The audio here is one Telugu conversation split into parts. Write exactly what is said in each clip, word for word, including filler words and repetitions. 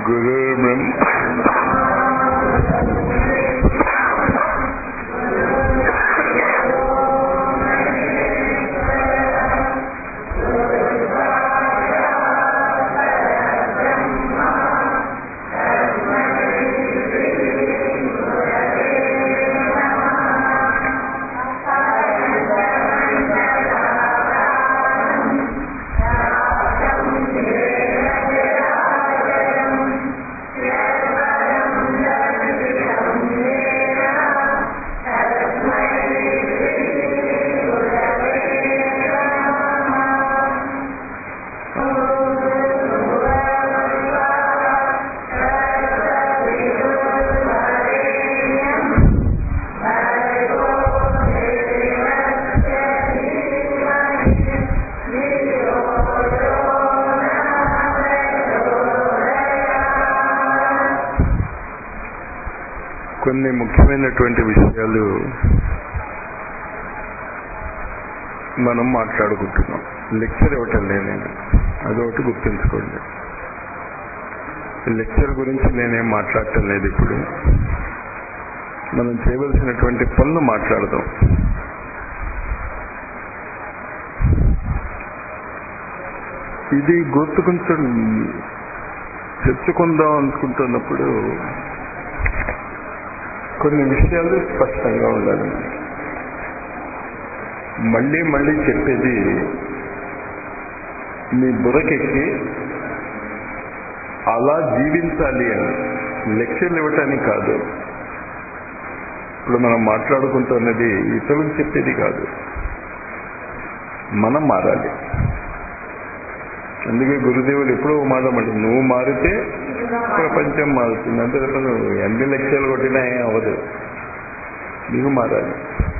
గురుర్బ్రహ్మ కొన్ని ముఖ్యమైనటువంటి విషయాలు మనం మాట్లాడుకుంటున్నాం. లెక్చర్ ఇవ్వటం లేదు నేను, అదొకటి గుర్తుంచుకోండి. లెక్చర్ గురించి నేనేం మాట్లాడటం లేదు. ఇప్పుడు మనం చేయవలసినటువంటి పనులు మాట్లాడదాం. ఇది గుర్తుకుంటూ తెచ్చుకుందాం అనుకుంటున్నప్పుడు కొన్ని విషయాలు స్పష్టంగా ఉండాలి. మళ్ళీ మళ్ళీ చెప్పేది మీ బుర్రకెక్కి అలా జీవించాలి అని లెక్చర్లు ఇవ్వటానికి కాదు. ఇప్పుడు మనం మాట్లాడుకుంటున్నది ఇతరులకు చెప్పేది కాదు, మనం మారాలి. అందుకే గురుదేవులు ఎప్పుడో మారమండి, నువ్వు మారితే ప్రపంచం మారుతుంది. అంతే తప్ప నువ్వు ఎన్ని లెక్చర్లు కొట్టినా ఏం అవ్వదు, నీవు మారాలి.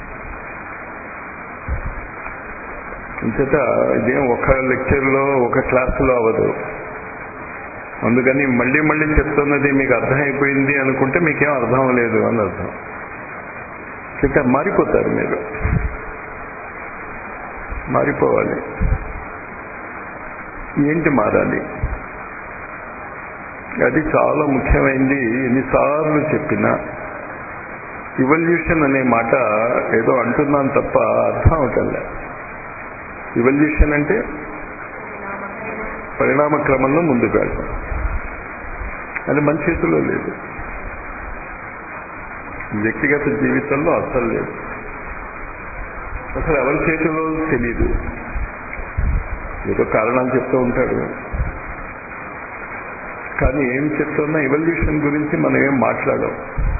ఇంచేత ఇదేం ఒక లెక్చర్లో ఒక క్లాసులో అవ్వదు. అందుకని మళ్ళీ మళ్ళీ చెప్తున్నది మీకు అర్థమైపోయింది అనుకుంటే మీకేం అర్థం లేదు అని అర్థం. ఇంకా మారిపోతారు, మీరు మారిపోవాలి. ఏంటి మారాలి? అది చాలా ముఖ్యమైనది. ఎన్నిసార్లు చెప్పినా ఇవల్యూషన్ అనే మాట ఏదో అంటున్నాను తప్ప అర్థం అవటంలే. ఇవల్యూషన్ అంటే పరిణామ క్రమంలో ముందుకు వెళ్తాం. అది మన చేతిలో లేదు, వ్యక్తిగత జీవితంలో అస్సలు లేదు. అసలు ఎవరి చేతిలో తెలీదు. ఏదో కారణాలు చెప్తూ ఉంటాడు, కానీ ఏం చెప్తున్నా ఎవల్యూషన్ గురించి మనం ఏం మాట్లాడాం.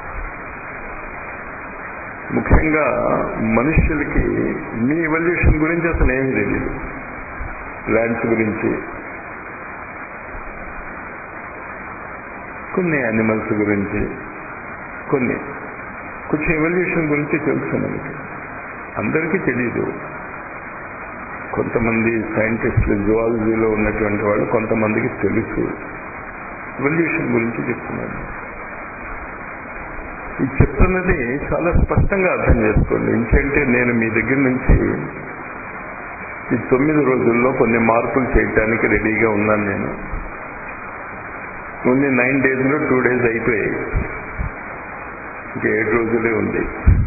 ముఖ్యంగా మనుష్యులకి మీ ఎవల్యూషన్ గురించి అసలు ఏమీ తెలియదు. ప్లాంట్స్ గురించి, కొన్ని యానిమల్స్ గురించి, కొన్ని కొంచెం ఎవల్యూషన్ గురించి తెలుసు మనకి. అందరికీ తెలియదు. కొంతమంది సైంటిస్టులు, జువాలజీలో ఉన్నటువంటి వాళ్ళు కొంతమందికి తెలుసు. ఎవల్యూషన్ గురించి చెప్తున్నాను. ఈ చెప్తున్నది చాలా స్పష్టంగా అర్థం చేసుకోండి. ఎందుకంటే నేను మీ దగ్గర నుంచి ఈ తొమ్మిది రోజుల్లో కొన్ని మార్పులు చేయడానికి రెడీగా ఉన్నాను. నేను ఓన్లీ నైన్ డేస్లో టూ డేస్ అయిపోయాయి, ఇంకా ఏడు రోజులే ఉంది.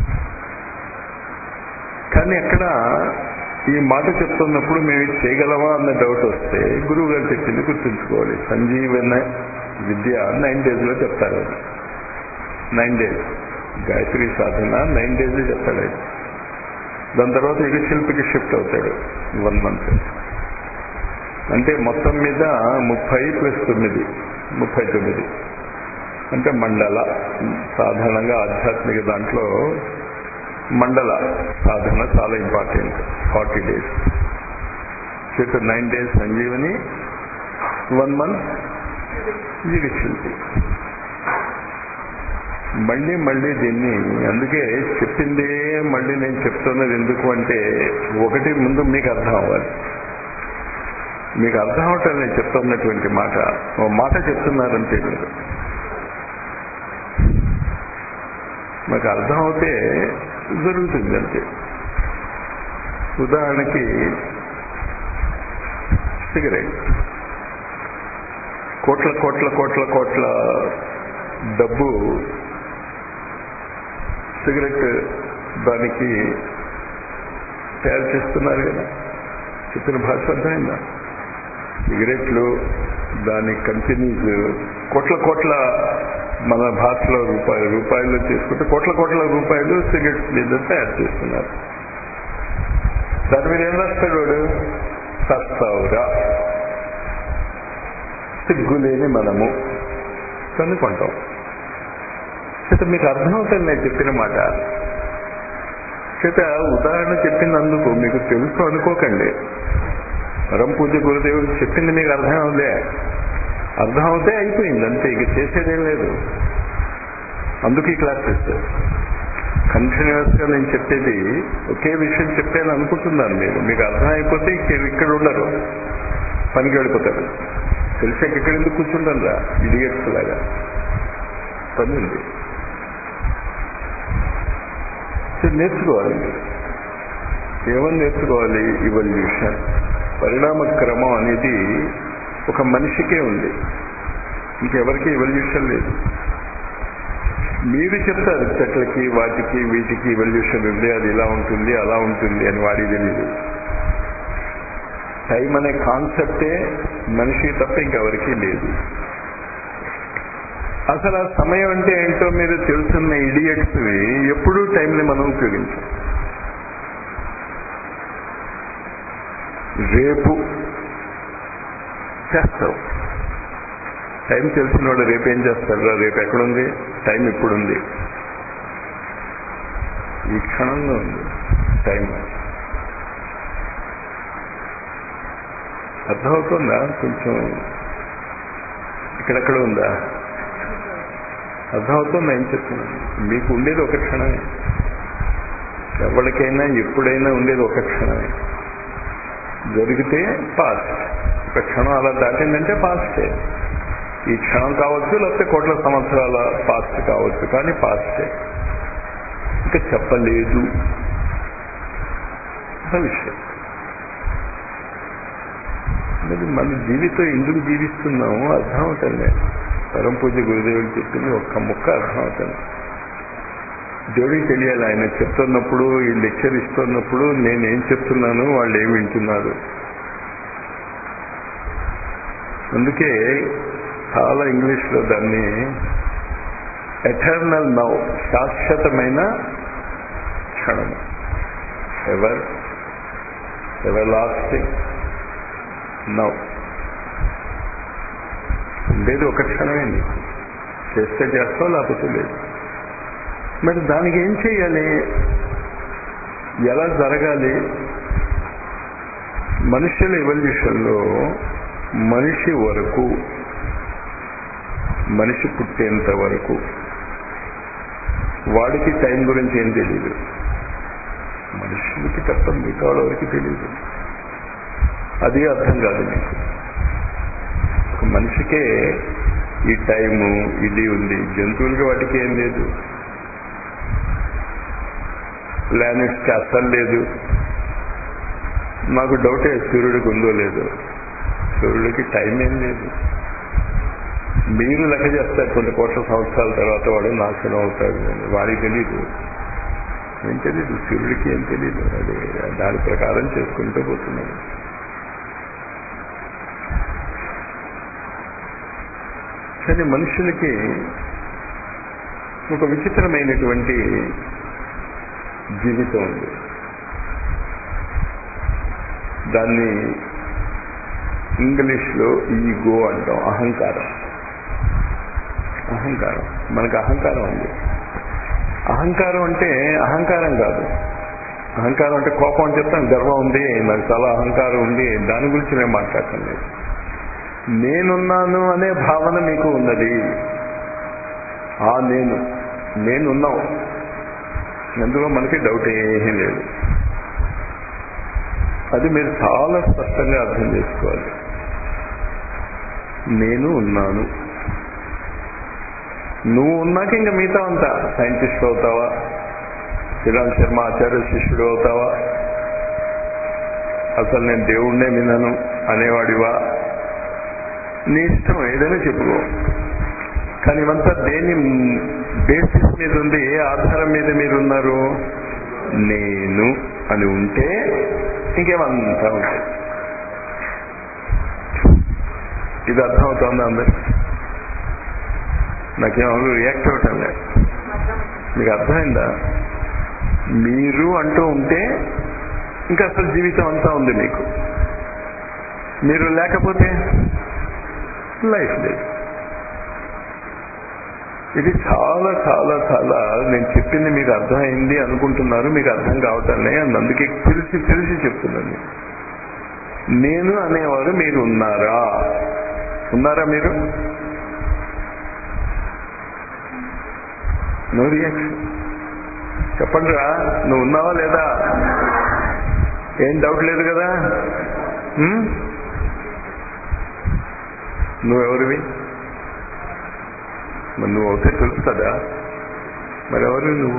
కానీ అక్కడ ఈ మాట చెప్తున్నప్పుడు మేము ఇది చేయగలమా అన్న డౌట్ వస్తే గురువు గారు చెప్పింది గుర్తుంచుకోవాలి. సంజీవన విద్య నైన్ డేస్లో చెప్తారు. నైన్ డేస్ గాయత్రి సాధన నైన్ డేస్ చెప్తాడు ఆయన. దాని తర్వాత యుగ శిల్పికి షిఫ్ట్ అవుతాడు వన్ మంత్. అంటే మొత్తం మీద ముప్పై ప్లస్ తొమ్మిది ముప్పై తొమ్మిది అంటే మండల. సాధారణంగా ఆధ్యాత్మిక దాంట్లో మండల సాధన చాలా ఇంపార్టెంట్. ఫార్టీ డేస్ చేత nine days Sanjeevani, one month యుగ శిల్పి. మళ్ళీ మళ్ళీ దీన్ని అందుకే చెప్పిందే మళ్ళీ నేను చెప్తున్నది ఎందుకు అంటే, ఒకటి ముందు మీకు అర్థం అవ్వాలి. మీకు అర్థం అవటం నేను చెప్తున్నటువంటి మాట, ఓ మాట చెప్తున్నారంటే మీరు మాకు అర్థం అవుతే జరుగుతుంది అంతే. ఉదాహరణకి సిగరెట్ కోట్ల కోట్ల కోట్ల కోట్ల డబ్బు సిగరెట్ దానికి తయారు చేస్తున్నారు కదా, చెప్పిన భాష అర్థమైందా? సిగరెట్లు దాని కంపెనీస్ కోట్ల కోట్ల, మన భాషలో రూపాయలు రూపాయలు చేసుకుంటే కోట్ల కోట్ల రూపాయలు సిగరెట్స్ మీద తయారు చేస్తున్నారు. దాని మీద ఏం రాస్తాడు వాడు? సస్తావురా, సిగ్గులేని మనము కనుక్కుంటాం. చేత మీకు అర్థమవుతుంది నేను చెప్పిన మాట. చేత ఉదాహరణ చెప్పినందుకు మీకు తెలుసు అనుకోకండి. పరమ పూజ్య గురుదేవుడు చెప్పింది మీకు అర్థం అవులే, అర్థం అవుతే అయిపోయింది అంతే, ఇక చేసేదేం లేదు. అందుకు ఈ క్లాసెస్ కంటిన్యూస్ గా నేను చెప్పేది ఒకే విషయం చెప్పాను అనుకుంటున్నాను. మీరు మీకు అర్థం అయిపోతే ఇక్కడ ఉండరు, పనికి వెళ్ళిపోతారు. తెలిసాక ఇక్కడ ఎందుకు కూర్చుంటాను రా ఇడియట్స్ లాగా, పని ఉంది. నేర్చుకోవాలి మీరు. ఏమని నేర్చుకోవాలి? ఇవల్యూషన్, పరిణామ క్రమం అనేది ఒక మనిషికే ఉంది, ఇంకెవరికి ఇవల్యూషన్ లేదు. మీరు చెప్తారు చెట్లకి వాటికి వీటికి ఇవల్యూషన్ ఉంది, అది ఇలా ఉంటుంది అలా ఉంటుంది అని, వాడికి తెలియదు. టైం అనే కాన్సెప్టే మనిషి తప్ప ఇంకెవరికి లేదు. అసలు ఆ సమయం అంటే ఏంటో మీరు తెలుసున్న ఇడియట్స్ ఎప్పుడూ టైంని మనం ఉపయోగించాం. రేపు చేస్తావు, టైం తెలిసిన వాడు రేపు ఏం చేస్తాడు? రేపు ఎక్కడుంది? టైం ఇప్పుడుంది, ఈ క్షణంలో ఉంది టైం. అర్థమవుతుందా? కొంచెం ఇక్కడెక్కడ ఉందా? అర్థమవుతుందా ఏం చెప్తున్నాను? మీకు ఉండేది ఒక క్షణమే, ఎవరికైనా ఎప్పుడైనా ఉండేది ఒక క్షణమే. జరిగితే పాస్ట్, ఒక క్షణం అలా దాటిందంటే పాస్టే. ఈ క్షణం కావచ్చు, లేకపోతే కోట్ల సంవత్సరాల పాస్ట్ కావచ్చు, కానీ పాస్టే. ఇంకా చెప్పలేదు విషయం. మరి మన జీవితం ఎందుకు జీవిస్తున్నాము అర్థమవుతుంది. పరమ పూజ్య గురుదేవుడు చెప్పింది ఒక్క ముక్క అర్థమవుతుంది. దేవుడికి తెలియాలి. ఆయన చెప్తున్నప్పుడు, ఈ లెక్చర్ ఇస్తున్నప్పుడు నేనేం చెప్తున్నాను, వాళ్ళు ఏమి వింటున్నారు. అందుకే చాలా ఇంగ్లీష్లో దాన్ని ఎటర్నల్ నౌ, శాశ్వతమైన క్షణం, ఎవర్ ఎవర్ లాస్టింగ్ నౌ. ఉండేది ఒక క్షణమే, నీకు చేస్తే చేస్తావు, లేకపోతే లేదు. మరి దానికి ఏం చేయాలి, ఎలా జరగాలి? మనుషుల ఎవల్యూషన్లో మనిషి వరకు, మనిషి పుట్టేంత వరకు వాడికి టైం గురించి ఏం తెలియదు. మనుషులకి తప్ప మిగతా వరకు తెలియదు. అది అర్థం కాదు మీకు. ఒక మనిషికే ఈ టైము ఇది ఉంది, జంతువులకి వాటికి ఏం లేదు. ప్లానెట్స్కి అస్సలు లేదు. నాకు డౌటే సూర్యుడికి ఉందో లేదో. సూర్యుడికి టైం ఏం లేదు. మీరు లెక్క చేస్తారు కొన్ని కోట్ల సంవత్సరాల తర్వాత వాడు నాశనం అవుతాడు అని, వాడికి తెలీదు. ఏం తెలీదు, సూర్యుడికి ఏం తెలీదు. అది దాని ప్రకారం చేసుకుంటూ పోతున్నాడు. కానీ మనుషులకి ఒక విచిత్రమైనటువంటి జీవితం ఉంది. దాన్ని ఇంగ్లీష్లో ఈగో అంటాం, అహంకారం. అహంకారం, మనకు అహంకారం ఉంది. అహంకారం అంటే అహంకారం కాదు. అహంకారం అంటే కోపం అని చెప్తాను, గర్వం ఉంది, నాకు చాలా అహంకారం ఉంది, దాని గురించి నేను మాట్లాడటం లేదు. నేనున్నాను అనే భావన మీకు ఉన్నది. ఆ నేను నేనున్నావు, అందులో మనకి డౌట్ ఏమీ లేదు. అది మీరు చాలా స్పష్టంగా అర్థం చేసుకోవాలి. నేను ఉన్నాను. నువ్వు ఉన్నాక ఇంకా మిగతా అంతా సైంటిస్ట్ అవుతావా, శ్రీరామ్ శర్మ ఆచార్య శిష్యుడు అవుతావా, అసలు నేను దేవుణ్ణే వినను అనేవాడివా, నీ ఇష్టం ఏదైనా చెప్పుకో. కానీ ఇవంతా దేని బేసిస్ మీద ఉంది, ఏ ఆధారం మీద మీరు ఉన్నారు? నేను అని ఉంటే ఇంకేమంతా ఉంటాయి. ఇది అర్థమవుతుందా అందరు? నాకేమో రియాక్ట్ అవటం లేదు. మీకు అర్థమైందా? మీరు అంటూ ఉంటే ఇంకా అసలు జీవితం అంతా ఉంది మీకు. మీరు లేకపోతే లైఫ్ లేదు. ఇది చాలా చాలా చాలా నేను చెప్పింది మీకు అర్థమైంది అనుకుంటున్నారు, మీకు అర్థం కావటంలే అని అందుకే తెలిసి తెలిసి చెప్తున్నాను. నేను అనేవారు మీరు ఉన్నారా? ఉన్నారా మీరు? No reaction. చెప్పండి రా, నువ్వు ఉన్నావా లేదా? ఏం డౌట్ లేదు కదా? నువ్వెవరివి? మరి నువ్వు ఒకటే తెలుసు కదా, మరి ఎవరు నువ్వు?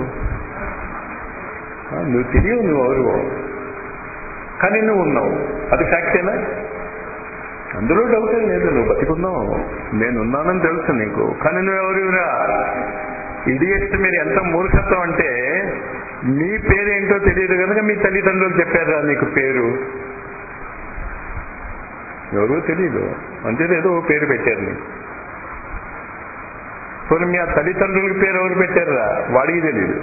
నువ్వు తెలియవు నువ్వు ఎవరు, కానీ నువ్వు ఉన్నావు. అది ఫ్యాక్టేనా? అందులో డౌట్ ఏం లేదు. నువ్వు బతికున్నావు, నేనున్నానని తెలుసు నీకు, కానీ నువ్వెవరివిరా? ఇడియట్స్, మీరు ఎంత మూర్ఖత్వం అంటే మీ పేరేంటో తెలియదు కనుక మీ తల్లిదండ్రులు చెప్పారా నీకు పేరు? ఎవరో తెలియదు అంటే ఏదో పేరు పెట్టారు నీకు. పోనీ మీ ఆ తల్లిదండ్రులకి పేరు ఎవరు పెట్టారా? వాడికి తెలియదు,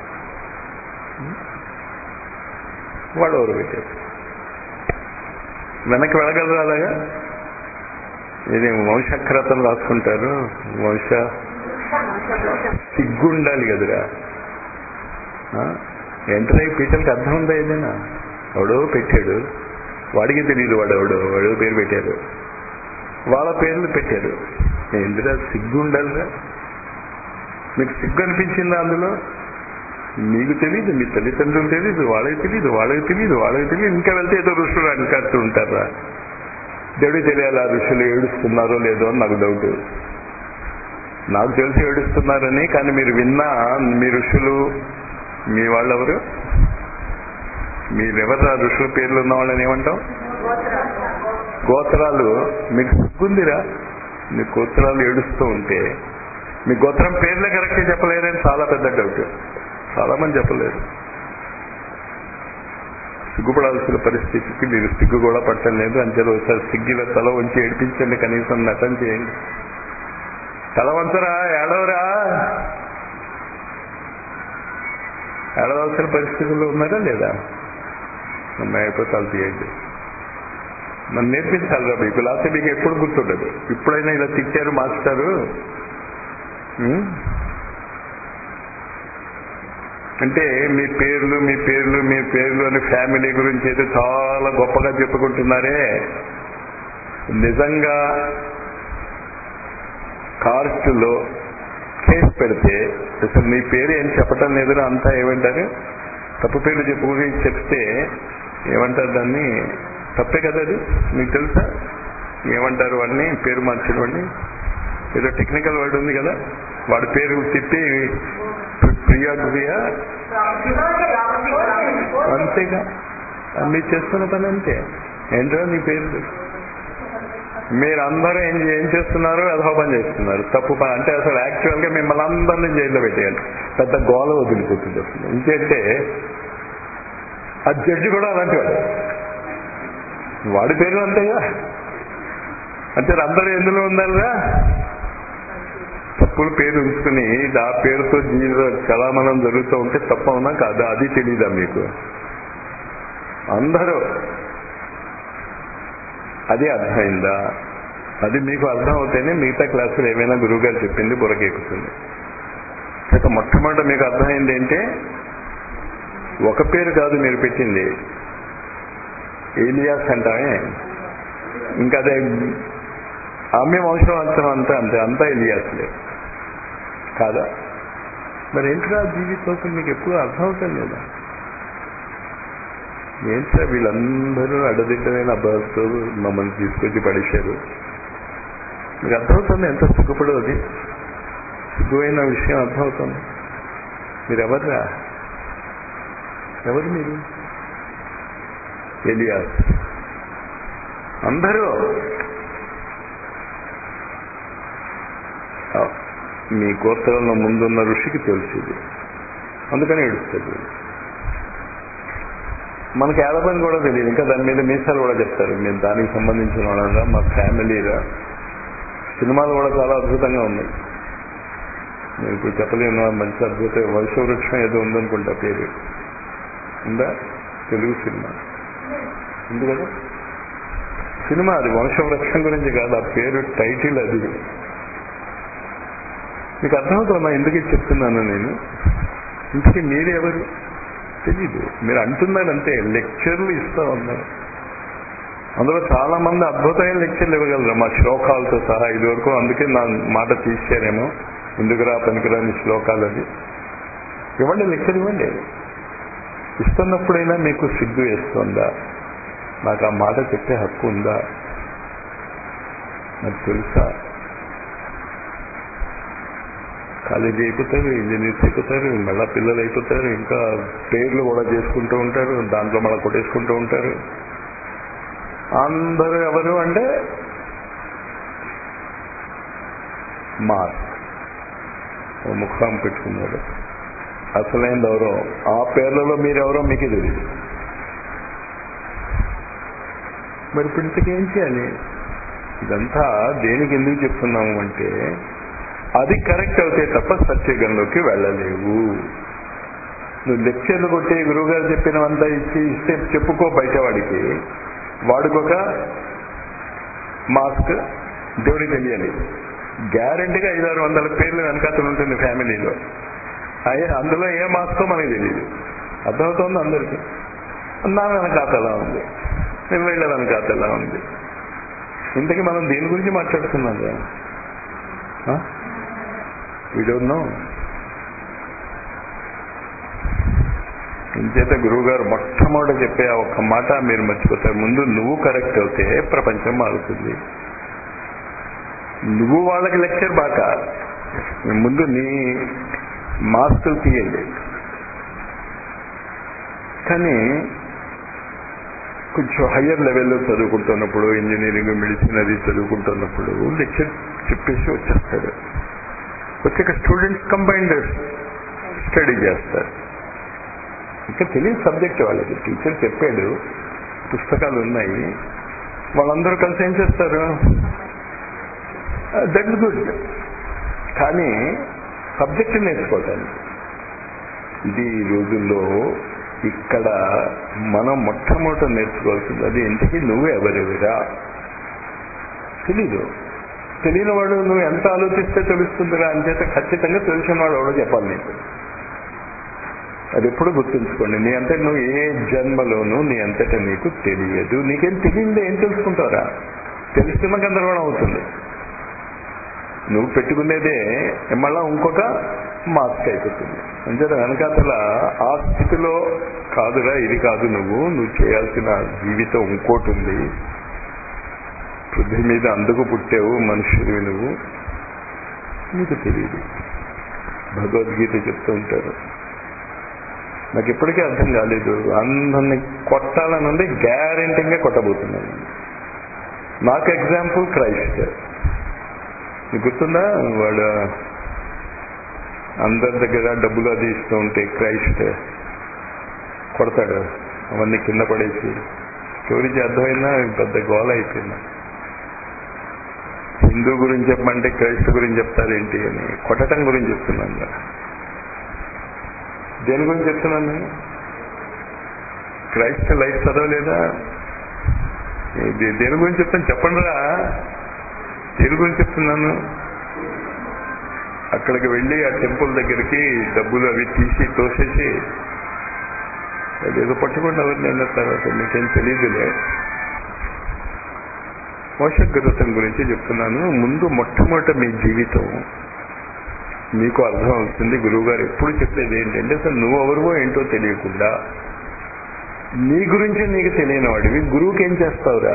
వాడు ఎవరు పెట్టారు. వెనక్కి వెళ్ళగలరు అలాగా? ఇది వంశక్రతం రాసుకుంటారు. వంశ సిగ్గుండాలి కదరా. ఎంటర్ అయ్యి పీటలకి అర్థం ఉందా ఏదైనా? ఎవడో పెట్టాడు, వాడికి తెలియదు వాడు ఎవడో, వాడు పేరు పెట్టారు, వాళ్ళ పేర్లు పెట్టారు. ఎందుకు సిగ్గు ఉండాలిరా? మీకు సిగ్గు అనిపించిందా అందులో? మీకు తెలియదు, మీ తల్లిదండ్రులు తెలియదు, వాళ్ళకి తెలియదు, వాళ్ళకి తెలియదు, వాళ్ళకి తెలియదు. ఇంకా వెళ్తే ఏదో ఋషులు అంటారు ఉంటారా? దేవుడికి తెలియాలి ఆ ఋషులు ఏడుస్తున్నారో లేదో అని నాకు డౌట్. నాకు తెలిసి ఏడుస్తున్నారని, కానీ మీరు విన్నా మీ ఋషులు, మీ వాళ్ళెవరు? మీరెవరు? ఆ ఋషుల పేర్లు ఉన్న వాళ్ళని ఏమంటాం? గోత్రాలు. మీకు సిగ్గుందిరా? మీ గోత్రాలు ఏడుస్తూ ఉంటే మీ గోత్రం పేర్లే కరెక్ట్గా చెప్పలేరని చాలా పెద్ద డౌట్. చాలా మంది చెప్పలేరు. సిగ్గుపడాల్సిన పరిస్థితికి మీరు సిగ్గు కూడా పట్టడం లేదు. అంతే ఒకసారి సిగ్గులో తల వంచి ఏడిపించండి, కనీసం నటన చేయండి. తల వంచరా, ఏడవరా. ఏడవలసిన పరిస్థితుల్లో ఉన్నారా లేదా? అయిపోతే అది తీయండి. నన్ను నేర్పించాలిరా మీకు, లేకపోతే మీకు ఎప్పుడు గుర్తుండదు. ఇప్పుడైనా ఇలా తిట్టారు మాస్టారు అంటే మీ పేర్లు మీ పేర్లు మీ పేర్లు అని ఫ్యామిలీ గురించి అయితే చాలా గొప్పగా చెప్పుకుంటున్నారే. నిజంగా కార్టులో కేసు పెడితే అసలు మీ పేరు ఏం చెప్పటం లేదు, అంతా ఏమంటారు? తప్పు పేర్లు చెప్పుకుని చెప్తే ఏమంటారు దాన్ని? తప్పే కదా అది. మీకు తెలుసా ఏమంటారు వాడిని? పేరు మార్చిన వాడిని ఏదో టెక్నికల్ వర్డ్ ఉంది కదా, వాడి పేరు తిప్పి ప్రియా ప్రియా అంతేగా. మీరు చేస్తున్న పని అంతే. ఏంటో మీ పేరు మీరందరూ ఏం ఏం చేస్తున్నారు? అధో పని చేస్తున్నారు, తప్పు పని. అంటే అసలు యాక్చువల్గా మిమ్మల్ని అందరినీ జైల్లో పెట్టేయాలి. పెద్ద గోల వదిలిపోతుంది అసలు. ఇంకేంటే ఆ జడ్జి కూడా అలాంటి వాడు, వాడి పేరు అంతేగా. అంటే అందరూ ఎందులో ఉండాలిరా? తప్పుల పేరు ఉంచుకుని ఆ పేరుతో జీవిత కళామనం జరుగుతూ ఉంటే తప్ప అవునా కాదా? అది తెలీదా మీకు? అందరూ అది అర్థమైందా? అది మీకు అర్థం అవుతేనే మిగతా క్లాసులు ఏమైనా గురువు గారు చెప్పింది బుర్రకెక్కుతుంది. ఇక మొట్టమొదట మీకు అర్థమైంది ఏంటే, ఒక పేరు కాదు మీరు పెట్టింది, ఏలియాస్ అంటామే. ఇంకా అదే ఆమె వంశం అంతా అంతా అంతే, అంతా ఏలియాస్లే కాదా? మరి ఏంట్రా జీవితం మీకు ఎప్పుడు అర్థం అవుతుంది లేదా? ఏంట్రా వీళ్ళందరూ అడ్డదిడ్డమైన అబ్బాయితో మమ్మల్ని తీసుకొచ్చి పడేశారు. మీకు అర్థమవుతుంది ఎంత సిగ్గుపడో? అది సిగ్గువైన విషయం అర్థమవుతుంది. మీరు ఎవర్రా? ఎవరు మీరు? ఎలియాస్. అందరూ మీ గోత్రంలో ముందున్న ఋషికి తెలిసింది, అందుకని ఏడుస్తుంది. మనకి ఏడపని కూడా తెలియదు, ఇంకా దాని మీద మీసాలు కూడా చెప్తారు, మేము దానికి సంబంధించిన వాళ్ళ మా ఫ్యామిలీరా. సినిమాలు కూడా చాలా అద్భుతంగా ఉన్నాయి, నేను ఇప్పుడు చెప్పలేను. మంచి అద్భుత వంశవృక్షం ఏదో ఉందనుకుంటా, పేరు ఉందా? తెలుగు సినిమా ఉంది కదా, సినిమా అది వంశవృక్షం గురించి కాదు, ఆ పేరు టైటిల్ అది. మీకు అర్థమవుతుందా ఎందుకు చెప్తున్నాను నేను? ఇంతకీ మీరు ఎవరు తెలీదు, మీరు అంటున్నారంటే లెక్చర్లు ఇస్తా ఉన్నారు. అందులో చాలా మంది అద్భుతమైన లెక్చర్లు ఇవ్వగలరు మా శ్లోకాలతో సహా ఇదివరకు. అందుకే నా మాట తీశారేమో, ఎందుకురా పనికిరాని శ్లోకాలు అది. ఇవ్వండి, లెక్చర్ ఇవ్వండి. ఇస్తున్నప్పుడైనా మీకు సిగ్గు వేస్తుందా? నాకు ఆ మాట చెప్పే హక్కు ఉందా? నాకు తెలుసా? కాలేజీ అయిపోతారు, ఇంజనీర్స్ అయిపోతారు, మళ్ళా పిల్లలు అయిపోతారు, ఇంకా పేర్లు కూడా చేసుకుంటూ ఉంటారు, దాంట్లో మళ్ళీ కొట్టేసుకుంటూ ఉంటారు. అందరూ ఎవరు అంటే మాస్క్, ఓ ముఖం పెట్టుకున్నాడు. అసలైంది ఎవరో, ఆ పేర్లలో మీరెవరో మీకే తెలియదు. మరి ఇప్పుడు ఏం చేయాలి? ఇదంతా దేనికి ఎందుకు చెప్తున్నాము అంటే, అది కరెక్ట్ అవుతే తప్ప సత్యగంలోకి వెళ్ళలేవు. నువ్వు లెక్చర్లు కొట్టి గురువుగారు చెప్పినవంతా ఇచ్చి ఇస్తే చెప్పుకో బయటవాడికి, వాడికొక మాస్క్ దేవుడికి తెలియాలి. గ్యారంటీగా ఐదారు వందల పేర్లు వెనకాతలు ఉంటుంది ఫ్యామిలీలో, అయ్యే అందులో ఏ మాస్కో మనకి తెలియదు. అర్థమవుతుంది అందరికీ. నా వెనకాత ఎలా ఉంది, నేను వెళ్ళే వెనకాత ఎలా ఉంది. ఇంతకీ మనం దేని గురించి మాట్లాడుతున్నాం? We don't know. ఇంచేత గురువు గారు మొట్టమొదటి చెప్పే ఆ ఒక్క మాట మీరు మర్చిపోతారు. ముందు నువ్వు కరెక్ట్ అవుతే ప్రపంచం మారుతుంది. నువ్వు వాళ్ళకి లెక్చర్ బాక, ముందు నీ మాస్కులు తీయండి. కానీ కొంచెం హయ్యర్ లెవెల్లో చదువుకుంటున్నప్పుడు, ఇంజనీరింగ్ మెడిసిన్ అది చదువుకుంటున్నప్పుడు లెక్చర్ చెప్పేసి వచ్చేస్తాడు. వచ్చాక స్టూడెంట్స్ కంబైన్డ్ స్టడీ చేస్తారు. ఇంకా తెలియదు సబ్జెక్ట్ వాళ్ళకి, టీచర్ చెప్పాడు, పుస్తకాలు ఉన్నాయి, వాళ్ళందరూ కలిసి ఏం చేస్తారు, దట్ ఇస్ గుడ్. కానీ సబ్జెక్ట్ నేర్చుకోవటానికి ఇది ఈ రోజుల్లో ఇక్కడ మనం మొట్టమొదట నేర్చుకోవాల్సింది అది. ఇంతకీ నువ్వు ఎవరెవరా తెలీదు. తెలియని వాడు నువ్వు ఎంత ఆలోచిస్తే తెలుస్తుందిరా అంచేత ఖచ్చితంగా తెలిసిన వాడు ఎవడో చెప్పాలి నీకు. అది ఎప్పుడు గుర్తుంచుకోండి. నీ అంతటి నువ్వు ఏ జన్మలోనూ నీ అంతటా నీకు తెలియదు. నీకేం తెలియదే ఏం తెలుసుకుంటావురా? తెలుస్తున్న గందరగోళం అవుతుంది. నువ్వు పెట్టుకునేదే మళ్ళా ఇంకొక మాస్క్ అయిపోతుంది. అంచేత వెనకాతల ఆ స్థితిలో కాదురా, ఇది కాదు నువ్వు నువ్వు చేయాల్సిన జీవితం ఇంకోటి ఉంది. పృథ్వీ మీద అందుకు పుట్టావు, మనుషులు నువ్వు, నీకు తెలియదు. భగవద్గీత చెప్తూ ఉంటారు, నాకు ఇప్పటికీ అర్థం కాలేదు. అందరిని కొట్టాలనుంది, గ్యారెంటీగా కొట్టబోతున్నాను. నాకు ఎగ్జాంపుల్ క్రైస్ట్. నీకు గుర్తుందా, వాడు అందరి దగ్గర డబ్బులు అది ఇస్తూ ఉంటే క్రైస్ట్ కొడతాడు, అవన్నీ కింద పడేసి. స్టోరీ అర్థమైనా పెద్ద గోల అయిపోయింది. హిందూ గురించి చెప్పమంటే క్రైస్ట్ గురించి చెప్తారేంటి అని, కొట్టడం గురించి చెప్తున్నాను. దేని గురించి చెప్తున్నాను నేను? క్రైస్ట్ లైఫ్ చదవలేదా? దేని గురించి చెప్తాను చెప్పండి రా. దేని గురించి చెప్తున్నాను? అక్కడికి వెళ్ళి ఆ టెంపుల్ దగ్గరికి డబ్బులు అవి తీసి తోసేసి అదేదో పట్టుకోండి ఎవరిని అయిన తర్వాత మీకేం తెలియదులే. మోక్షగతం గురించి చెప్తున్నాను. ముందు మొట్టమొదట మీ జీవితం మీకు అర్థం అవుతుంది. గురువు గారు ఎప్పుడు చెప్పేది ఏంటంటే, అసలు నువ్వు ఎవరివో ఏంటో తెలియకుండా నీ గురించి నీకు తెలియని వాడివి గురువుకి ఏం చేస్తావురా?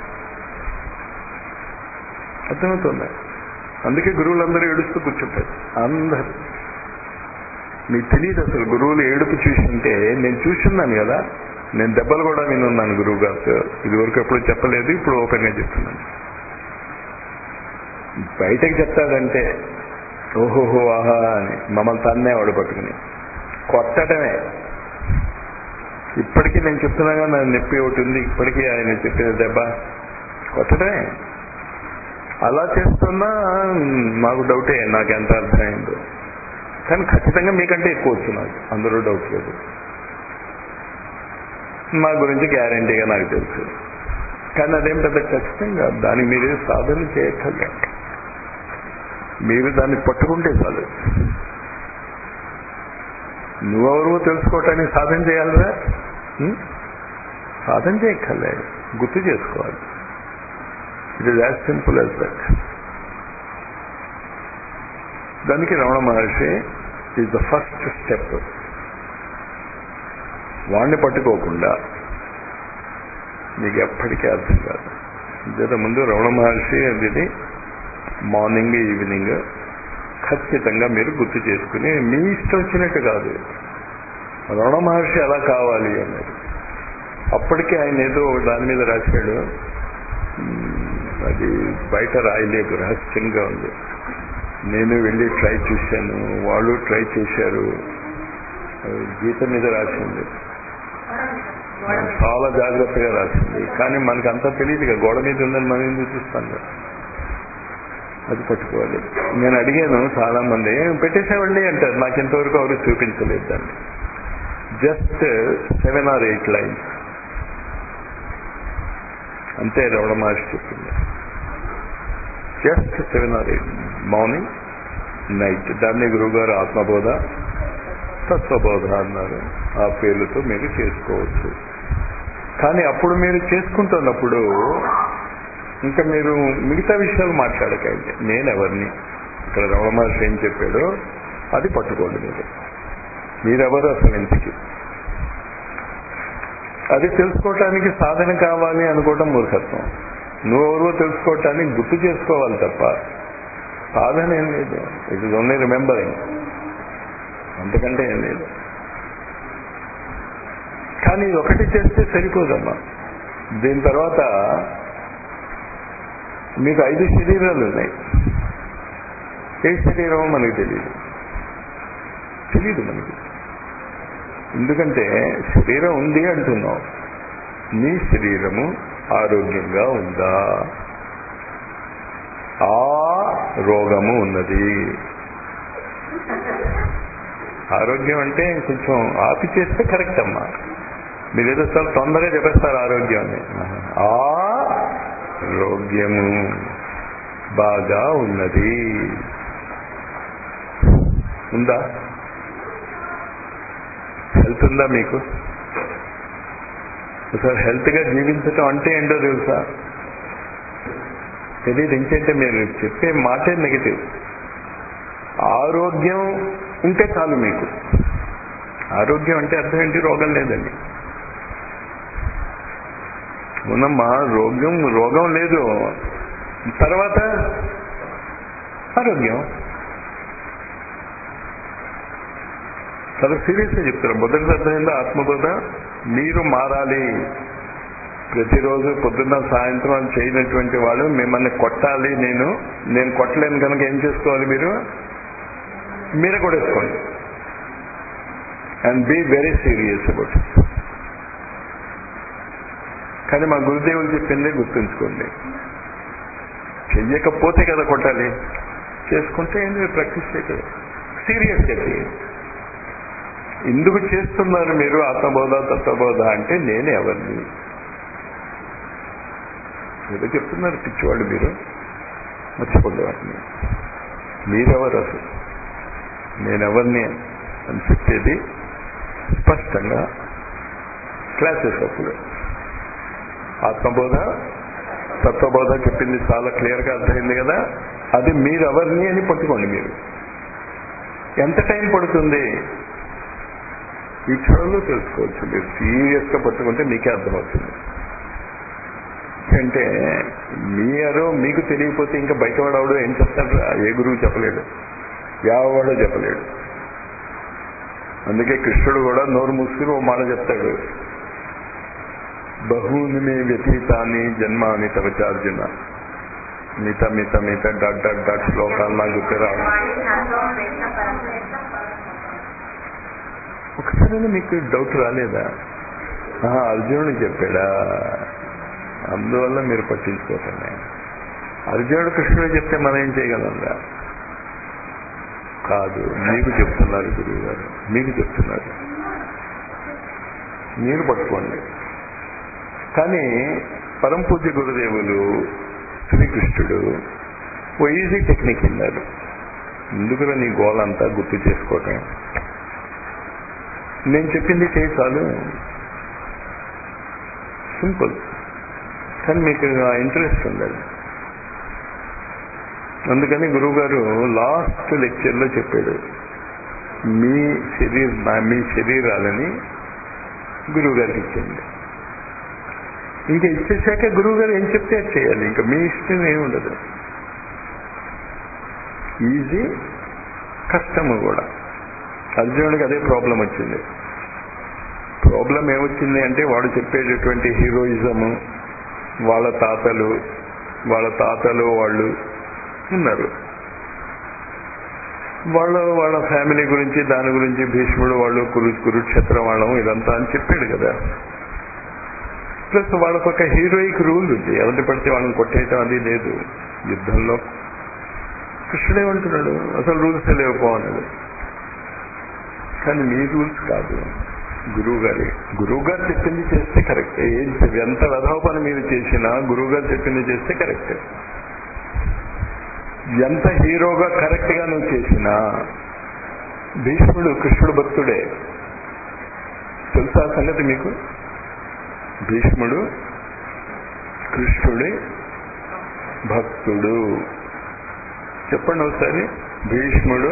అర్థమవుతుందా? అందుకే గురువులందరూ ఏడుస్తూ కూర్చుంటారు. అందరు మీకు తెలియదు అసలు. గురువులు ఏడుపు చూసింటే నేను చూస్తున్నాను కదా, నేను దెబ్బలు కూడా వినున్నాను గురువు గారితో. ఇదివరకు ఎప్పుడు చెప్పలేదు, ఇప్పుడు ఓపెన్గా చెప్తున్నాను. బయటకు చెప్తాడంటే ఓహోహో ఆహా అని మమ్మల్ని తన్నేవాడు పట్టుకుని కొట్టడమే. ఇప్పటికీ నేను చెప్తున్నాగా నా నొప్పి ఒకటి ఉంది, ఇప్పటికీ ఆయన చెప్పిన దెబ్బ కొట్టడమే. అలా చేస్తున్నా మాకు డౌటే, నాకు ఎంత అర్థమైందో. కానీ ఖచ్చితంగా మీకంటే ఎక్కువ వచ్చు నాకు, అందరూ డౌట్ లేదు. మా గురించి గ్యారంటీగా నాకు తెలుసు. కానీ అదేం పెద్ద ఖచ్చితంగా దానికి మీరే సాధన చేయక్కర్లే, మీరు దాన్ని పట్టుకుంటే చాలు. నువ్వెవరు తెలుసుకోవటానికి సాధన చేయాలిరా, సాధన చేయక్కర్లే, గుర్తు చేసుకోవాలి. It is as simple as that. దానికి Ramana Maharshi is the first step. వాడిని పట్టుకోకుండా మీకు ఎప్పటికీ అర్థం కాదు. ఇంత ముందు రమణ మహర్షి అది మార్నింగ్ ఈవినింగ్ ఖచ్చితంగా మీరు గుర్తు చేసుకుని మీ ఇష్టం వచ్చినట్టు కాదు, రమణ మహర్షి అలా కావాలి అన్నది. అప్పటికే ఆయన ఏదో దాని మీద రాశాడు, అది బయట రాయలేదు, రహస్యంగా ఉంది. నేను వెళ్ళి ట్రై చేశాను, వాళ్ళు ట్రై చేశారు. గీత మీద రాసింది, చాలా జాగ్రత్తగా రాసింది. కానీ మనకు అంతా తెలియదుగా, గోడ మీద ఉందని మనం ఎందుకు చూస్తాం కదా. అది పట్టుకోవాలి. నేను అడిగాను చాలా మంది, పెట్టేసేవాళ్ళి అంటారు, నాకు ఇంతవరకు ఎవరు చూపించలేదు దాన్ని. Just seven or eight lines అంతే రమణ మహర్షి చెప్పింది. Just seven or eight, morning night. దాన్ని గురువుగారు ఆత్మబోధ తత్వబోధ అన్నారు. ఆ పేర్లతో మీరు చేసుకోవచ్చు. కానీ అప్పుడు మీరు చేసుకుంటున్నప్పుడు ఇంకా మీరు మిగతా విషయాలు మాట్లాడకండి. నేనెవరిని, ఇక్కడ రమణ మహర్షి ఏం చెప్పాడో అది పట్టుకోండి. మీరు మీరెవరు అసలు ఇంటికి, అది తెలుసుకోవటానికి సాధన కావాలి అనుకోవటం మూర్ఖత్వం. నువ్వెవరో తెలుసుకోవటానికి గుర్తు చేసుకోవాలి తప్ప సాధన ఏం లేదు. ఇట్ ఇస్ ఓన్లీ రిమెంబరింగ్, అంతకంటే ఏం లేదు. కానీ ఒకటి చేస్తే సరిపోదమ్మా. దీని తర్వాత మీకు ఐదు శరీరాలు ఉన్నాయి. ఏ శరీరమో మనకు తెలియదు తెలియదు మనకి. ఎందుకంటే శరీరం ఉంది అంటున్నావు, నీ శరీరము ఆరోగ్యంగా ఉందా? ఆ రోగము ఉన్నది. ఆరోగ్యం అంటే కొంచెం ఆపి చేస్తే కరెక్ట్ అమ్మా. మీరు ఏదో చాలా తొందరగా చెప్పేస్తారు ఆరోగ్యాన్ని. ఆ ఆరోగ్యము బాగా ఉన్నది ఉందా? హెల్త్ ఉందా మీకు? సార్ హెల్త్గా జీవించటం అంటే ఏంటో తెలుసా? తెలియదు. ఇంకేంటే మీరు చెప్పే మాటే నెగిటివ్. ఆరోగ్యం ఉంటే చాలు మీకు. ఆరోగ్యం అంటే అర్థం ఏంటి? రోగం లేదండి. ఉన్నమ్మా, రోగం రోగం లేదు, తర్వాత ఆరోగ్యం. చాలా సీరియస్గా చెప్తారు. మొదటి అర్థమైందా ఆత్మబోధ? మీరు మారాలి. ప్రతిరోజు పొద్దున్న సాయంత్రం చేయనటువంటి వాళ్ళు మిమ్మల్ని కొట్టాలి. నేను నేను కొట్టలేను కనుక ఏం చేసుకోవాలి? మీరు మీరే కొట్టేసుకోండి. And be very serious about it. కానీ మా గురుదేవులు చెప్పిందే గుర్తుంచుకోండి. చెయ్యకపోతే కదా కొట్టాలి, చేసుకుంటే ఏంటి ప్రాక్టీస్ చేయలేదు. సీరియస్గా చేయండి. ఎందుకు చేస్తున్నారు మీరు ఆత్మబోధ తత్వబోధ అంటే? నేను ఎవరిని ఏదో చెప్తున్నారు పిచ్చివాళ్ళు, మీరు మర్చిపోండి వాటిని. మీరెవరు అసలు? నేనెవరిని అని చెప్పేది స్పష్టంగా క్లాసెస్ అప్పుడు ఆత్మబోధ తత్వబోధ చెప్పింది చాలా క్లియర్గా అర్థమైంది కదా. అది మీరెవరిని అని పట్టుకోండి. మీరు ఎంత టైం పడుతుంది ఈ క్షణంలో తెలుసుకోవచ్చు. మీరు సీరియస్గా పట్టుకుంటే మీకే అర్థమవుతుంది. అంటే మీరో మీకు తెలియకపోతే ఇంకా బయటవాడవడు ఏం చెప్తాడు? ఏ గురువు చెప్పలేడు, యావవాడో చెప్పలేడు. అందుకే కృష్ణుడు కూడా నోరు మూసుకుని ఓ మాట చెప్తాడు, బహూని మే వ్యతీతాని జన్మాని తవచార్జున. మిగతా మిగతా మిగతా డాట్ డాట్ డాట్ శ్లోకాలు నాకు గుర్తు రావడం. ఒకసారి మీకు డౌట్ రాలేదా? అర్జునుడికి చెప్పాడా? అందువల్ల మీరు పట్టించుకోకండి. అర్జునుడు కృష్ణుడు చెప్తే మనం ఏం చేయగలంగా? కాదు, మీకు చెప్తున్నారు గురువు గారు, మీకు చెప్తున్నారు, మీరు పట్టుకోండి. కానీ పరమ పూజ్య గురుదేవులు శ్రీకృష్ణుడు ఓ ఈజీ టెక్నిక్ ఇన్నారు. ఎందుకురా నీ గోలంతా గుర్తు చేసుకోవటం, నేను చెప్పింది చేయి చాలు, సింపుల్. కానీ మీకు ఆ ఇంట్రెస్ట్ ఉండాలి. అందుకని గురువు గారు లాస్ట్ లెక్చర్లో చెప్పాడు, మీ శరీర మీ శరీరాలని గురువు గారికి ఇచ్చేయండి. ఇంకా ఇచ్చేసాక గురువు గారు ఏం చెప్తే అది చేయాలి, ఇంకా మీ ఇష్టం ఏమి ఉండదు. ఈజీ, కష్టము కూడా. అర్జునుడికి అదే ప్రాబ్లం వచ్చింది. ప్రాబ్లం ఏమొచ్చింది అంటే వాడు చెప్పేటటువంటి హీరోయిజము, వాళ్ళ తాతలు వాళ్ళ తాతలు వాళ్ళు ఉన్నారు, వాళ్ళు వాళ్ళ ఫ్యామిలీ గురించి దాని గురించి భీష్ముడు వాళ్ళు కురు కురుక్షేత్ర వాళ్ళం ఇదంతా అని చెప్పాడు కదా. ప్లస్ వాళ్ళకు ఒక హీరోయిక్ రూల్ ఉంది, ఎవరిని పడితే వాళ్ళని కొట్టేయటం అది లేదు యుద్ధంలో. కృష్ణుడేమంటున్నాడు, అసలు రూల్స్ లేకపోన్నాడు. కానీ మీ రూల్స్ కాదు, గురువు గారి గురువు గారు చెప్పింది చేస్తే కరెక్ట్. ఏం ఎంత వెధవ పని మీరు చేసినా గురువు గారు చెప్పింది చేస్తే కరెక్ట్. ఎంత హీరోగా కరెక్ట్ గా నువ్వు చేసినా భీష్ముడు కృష్ణుడు భక్తుడే, తెలుసా సంగతి మీకు? భీష్ముడు కృష్ణుడి భక్తుడు. చెప్పండి ఒకసారి. భీష్ముడు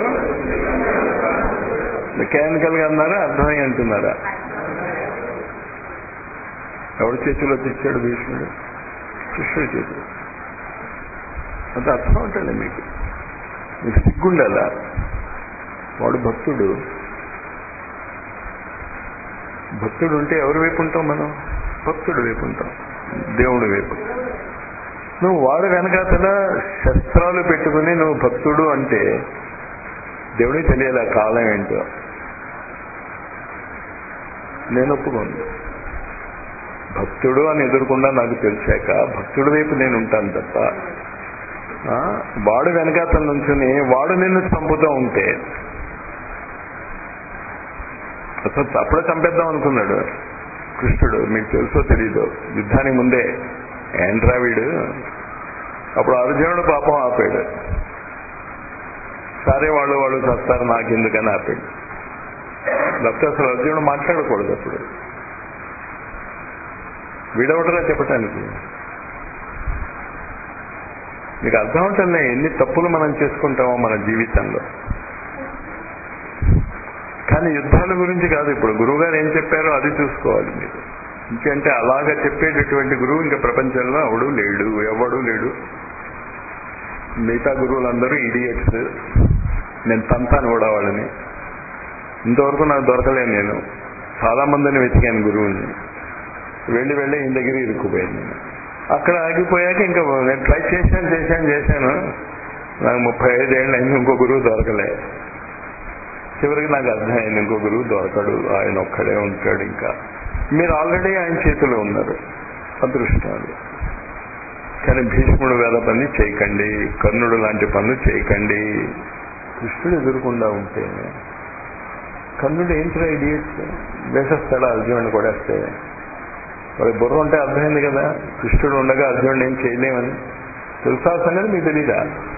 మెకానికల్ గా అన్నారా, అర్థమై అంటున్నారా? ఎవరి చేతిలో తెచ్చాడు భీష్ముడు? కృష్ణుడి చేతులు. అంత అర్థం ఉంటుంది మీకు. మీకు సిగ్గుండాలా? వాడు భక్తుడు. భక్తుడు ఉంటే ఎవరి వైపు ఉంటాం మనం? భక్తుడు వైపు ఉంటాం, దేవుడి వైపు. నువ్వు వాడు వెనకాతల శస్త్రాలు పెట్టుకుని నువ్వు భక్తుడు అంటే దేవుడికి తెలియాలి ఆ కాలం ఏంటో. నేను ఒప్పుకోను. భక్తుడు అని ఎదుర్కొండా నాకు తెలిసాక భక్తుడి వైపు నేను ఉంటాను తప్ప వాడు వెనకాతల నుంచుని వాడు నిన్ను చంపుతూ ఉంటే, అసలు అప్పుడే చంపేద్దాం అనుకున్నాడు కృష్ణుడు, మీకు తెలుసో తెలీదు, యుద్ధానికి ముందే. ఏంట్రా వీడు, అప్పుడు అర్జునుడు పాపం ఆపాడు. సరే వాళ్ళు వాళ్ళు చస్తారు నాకెందుకని ఆపాడు. లేకపోతే అసలు అర్జునుడు మాట్లాడకూడదు. అప్పుడు వీడవటరా చెప్పటానికి. మీకు అర్థం అవుతుంది ఎన్ని తప్పులు మనం చేసుకుంటామో మన జీవితంలో. కానీ యుద్ధాల గురించి కాదు ఇప్పుడు. గురువు గారు ఏం చెప్పారో అది చూసుకోవాలి మీరు. ఇంకంటే అలాగా చెప్పేటటువంటి గురువు ఇంకా ప్రపంచంలో ఎవడు లేడు, ఎవడు లేడు. మిగతా గురువులందరూ ఇడియట్స్. నేను తంతాను కూడా వాళ్ళని. ఇంతవరకు నాకు దొరకలేను. నేను చాలా మందిని వెతికాను గురువుని, వెళ్ళి వెళ్ళి ఈయన దగ్గర ఇరుక్కుపోయాను నేను. అక్కడ ఆగిపోయాక ఇంకా నేను ట్రై చేశాను చేశాను చేశాను నాకు ముప్పై ఐదేళ్ళు అయింది, ఇంకో గురువు దొరకలే. చివరికి నాకు అర్థమైంది ఇంకో గురువు దొరకడు, ఆయన ఒక్కడే ఉంటాడు. ఇంకా మీరు ఆల్రెడీ ఆయన చేతిలో ఉన్నారు, అదృష్టాలు. కానీ భీష్ముడు వేల పని చేయకండి, కర్ణుడు లాంటి పనులు చేయకండి. కృష్ణుడు ఎదురుకుండా ఉంటే కర్ణుడు ఏంటిరా ఇడియట్స్ వేసేస్తాడా అర్జునుడిని కొడేస్తే? వాడి బుర్ర ఉంటే అర్థమైంది కదా, కృష్ణుడు ఉండగా అర్జునుడు ఏం చేయలేమని. తెలుసా సంగతి మీకు తెలీదా?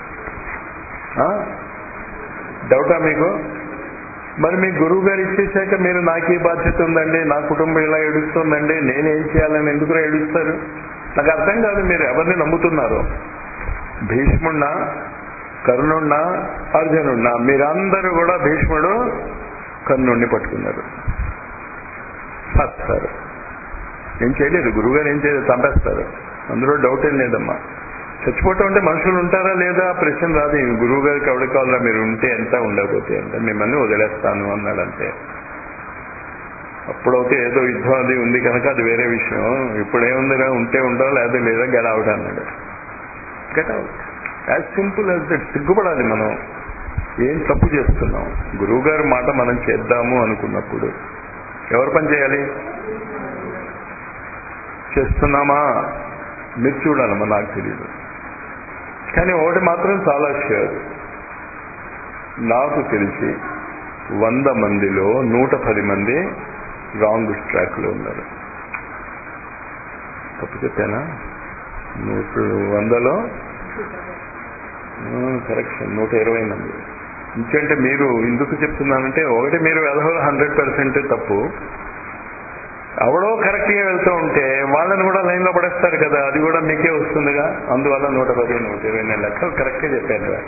డౌటా మీకు? మరి మీ గురువు గారు ఇచ్చేసాక మీరు నాకే బాధ్యత ఉందండి, నా కుటుంబం ఇలా ఏడుస్తుందండి, నేనేం చేయాలని ఎందుకు ఏడుస్తారు? నాకు అర్థం కాదు మీరు ఎవరిని నమ్ముతున్నారు. భీష్ముడినా, కర్ణుడినా, అర్జునుడినా? మీరందరూ కూడా భీష్ముడు కర్ణుడిని పట్టుకున్నారు, చస్తారు. ఏం చేయలేదు, గురువుగారు ఏం చేయలేదు, చంపేస్తారు. అందులో డౌట్ ఏం లేదమ్మా. చచ్చిపోవటం అంటే మనుషులు ఉంటారా లేదా ప్రశ్న రాదు. గురువు గారికి ఎవరి కావాలా, మీరు ఉంటే ఎంత ఉండకపోతే ఎంత, మిమ్మల్ని వదిలేస్తాను అన్నాడంతే. అప్పుడైతే ఏదో యుద్ధం అది ఉంది కనుక అది వేరే విషయం. ఇప్పుడేముందిరా, ఉంటే ఉండవు లేదా లేదా గెలవడం అన్నాడు. Get out. As simple as that. సిగ్గుపడాలి మనం ఏం తప్పు చేస్తున్నాం. గురువు గారి మాట మనం చేద్దాము అనుకున్నప్పుడు ఎవరు పని చేయాలి? చేస్తున్నామా మీరు చూడాలమ్మా, నాకు తెలియదు. కానీ ఒకటి మాత్రం చాలా షూర్, నాకు తెలిసి వంద మందిలో నూట పది మంది రాంగ్ ట్రాక్లో ఉన్నారు. తప్పు చెప్పానా? నూట వందలో కరెక్షన్ నూట ఇరవై మంది. ఇంకంటే మీరు ఎందుకు చెప్తున్నానంటే, ఒకటి మీరు వెధవలు హండ్రెడ్ పర్సెంట్ తప్పు, ఎవడో కరెక్ట్గా వెళ్తూ ఉంటే వాళ్ళని కూడా లైన్లో పడేస్తారు కదా, అది కూడా మీకే వస్తుందిగా. అందువల్ల నూట పది నూట ఇరవై నేను లెక్కలు కరెక్ట్గా చెప్పాను కదా.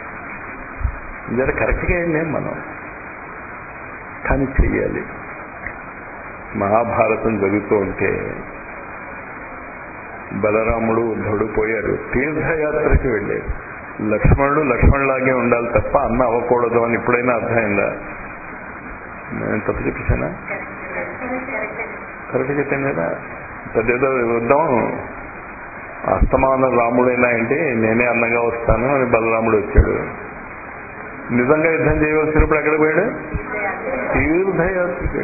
జర కరెక్ట్గా ఏంటి మనం కానీ చెయ్యాలి. మహాభారతం జరుగుతూ ఉంటే బలరాముడు ఉద్ధవుడు పోయారు, తీర్థయాత్రకి వెళ్ళారు. లక్ష్మణుడు లక్ష్మణులాగే ఉండాలి తప్ప అన్న అవ్వకూడదు అని ఇప్పుడైనా అర్థమైందా? నేను తప్పు చెప్పేశానా? కరెక్ట్ చెప్పాను కదా. పెద్దేదో వద్దాం, అస్తమాన రాముడైనా ఏంటి నేనే అన్నగా వస్తాను అని బలరాముడు వచ్చాడు. నిజంగా యుద్ధం చేయవలసినప్పుడు ఎక్కడ పోయాడు? తీర్థయాత్రకి.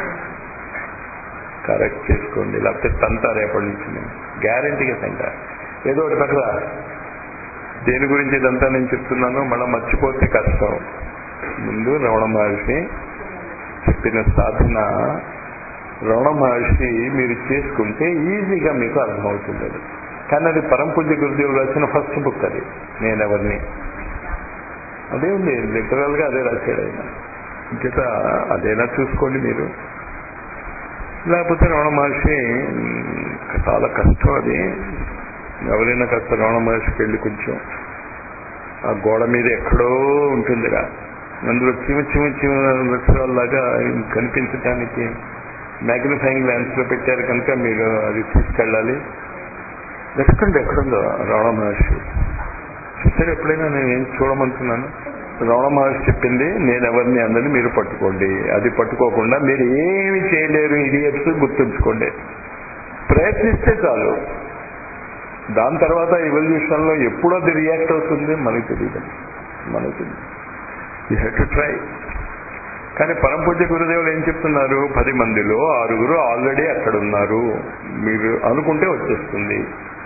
కరెక్ట్ చేసుకోండి, లేకపోతే తంటారు ఎప్పటి నుంచి. నేను గ్యారంటీగా తంటా. ఏదో ఒకటి పక్కన దేని గురించి ఇదంతా నేను చెప్తున్నాను మళ్ళీ మర్చిపోతే కష్టం. ముందు రమణ మహర్షి చెప్పిన సాధన, రమణ మహర్షి మీరు చేసుకుంటే ఈజీగా మీకు అర్థమవుతుంది. అది కానీ అది పరంపూజ్య గురుదేవులు రాసిన ఫస్ట్ బుక్. అది నేనెవరిని అదే ఉంది, లిటరల్ గా అదే రాశాడు ఆయన. ఇంకేత అదేనా చూసుకోండి మీరు. లేకపోతే రమణ మహర్షి చాలా కష్టం. అది ఎవరైనా కాస్త రమణ మహర్షికి వెళ్ళి కొంచెం ఆ గోడ మీద ఎక్కడో ఉంటుందిగా, అందులో చిమ చిమ చిమ అక్షరాల్లాగా కనిపించడానికి మ్యాగ్నిఫైయింగ్ లెన్స్ లో పెట్టారు కనుక మీరు అది తీసుకెళ్ళాలి. వెతకండి ఎక్కడుందో రమణ మహర్షి. చూసారు ఎప్పుడైనా నేను ఏం చూడమంటున్నాను? రమణ మహర్షి చెప్పింది నేను ఎవరిని అందరినీ మీరు పట్టుకోండి. అది పట్టుకోకుండా మీరు ఏమి చేయలేరు ఇడియట్స్, గుర్తుంచుకోండి. ప్రయత్నిస్తే చాలు. దాని తర్వాత ఎవల్యూషన్ లో ఎప్పుడో అది రియాక్ట్ అవుతుంది మనకు తెలియదు. మనకు తెలియదు. You have to try. కానీ పరంపూజ్య గురుదేవులు ఏం చెప్తున్నారు? పది మందిలో ఆరుగురు ఆల్రెడీ అక్కడ ఉన్నారు, మీరు అనుకుంటే వచ్చేస్తుంది.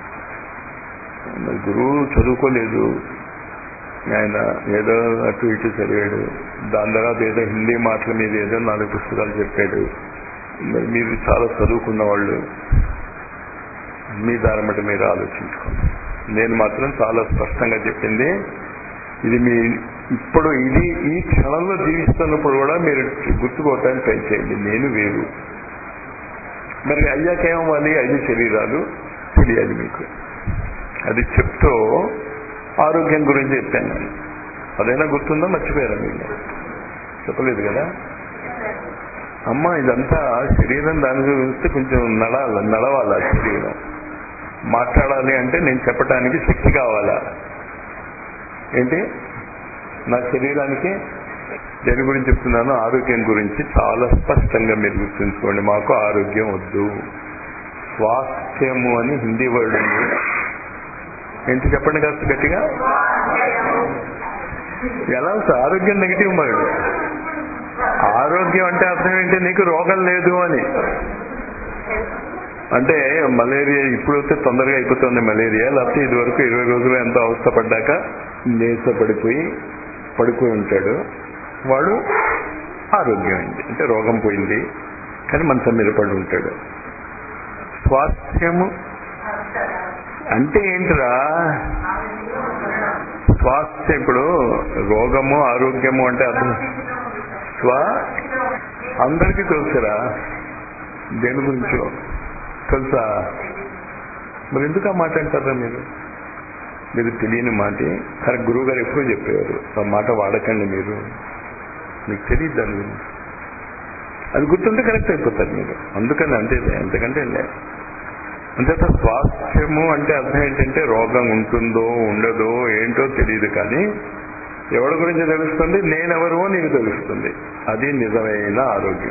మరి గురువు చదువుకోలేదు, ఆయన ఏదో అటు ఇటు చదివాడు. దాని తర్వాత ఏదో హిందీ మాటల మీద ఏదో నాలుగు పుస్తకాలు చెప్పాడు. మరి మీరు చాలా చదువుకున్న వాళ్ళు, మీ దారి బట్టి మీరు ఆలోచించుకోండి. నేను మాత్రం చాలా స్పష్టంగా చెప్పింది ఇది. మీ ఇప్పుడు ఇది ఈ క్షణంలో జీవిస్తున్నప్పుడు కూడా మీరు గుర్తుకోవటానికి ట్రై చేయండి. నేను వేరు. మరి అయ్యాకేమవ్వాలి? ఐదు శరీరాలు తెలియాలి మీకు. అది చెప్తూ ఆరోగ్యం గురించి చెప్పాను నేను. అదైనా గుర్తుందా? మర్చిపోయారా? మీరు చెప్పలేదు కదా అమ్మ. ఇదంతా శరీరం దాని గురించి కొంచెం నడాల నడవాలా శరీరం. మాట్లాడాలి అంటే నేను చెప్పడానికి శక్తి కావాలా? ఏంటి నా శరీరానికి? దేని గురించి చెప్తున్నాను? ఆరోగ్యం గురించి చాలా స్పష్టంగా మీరు గుర్తుంచుకోండి. మాకు ఆరోగ్యం వద్దు. స్వాస్థ్యము అని హిందీ వర్డ్ ఉంది. ఏంటి చెప్పండి కాస్త గట్టిగా. ఎలా వస్తుంది? ఆరోగ్యం నెగిటివ్ వర్డ్. ఆరోగ్యం అంటే అర్థం ఏంటి? నీకు రోగం లేదు అని. అంటే మలేరియా ఇప్పుడు వస్తే తొందరగా అయిపోతుంది మలేరియా. లేకపోతే ఇది వరకు ఇరవై రోజులు ఎంతో అవస్థ పడ్డాక నేస పడిపోయి పడుకుని ఉంటాడు, వాడు ఆరోగ్యం అయింది అంటే రోగం పోయింది, కానీ మంచం మీద పడి ఉంటాడు. స్వాస్థ్యము అంటే ఏంటిరా? స్వాస్థ్యం ఇప్పుడు రోగము ఆరోగ్యము అంటే అర్థం స్వ అందరికీ తెలుసురా. దేని గురించో తెలుసా? మరి ఎందుకు ఆ మాట అంటారా మీరు? మీరు తెలియని మాట. కానీ గురువు గారు ఎప్పుడూ చెప్పేవారు ఆ మాట వాడకండి మీరు, మీకు తెలియదు దాని గురించి. అది గుర్తుంటే కరెక్ట్ అయిపోతారు మీరు. అందుకని అంతే, ఎందుకంటే అంతేత స్వాస్థ్యము అంటే అర్థం ఏంటంటే రోగం ఉంటుందో ఉండదో ఏంటో తెలియదు, కానీ ఎవరి గురించి తెలుస్తుంది? నేనెవరో నీకు తెలుస్తుంది. అది నిజమైన ఆరోగ్యం.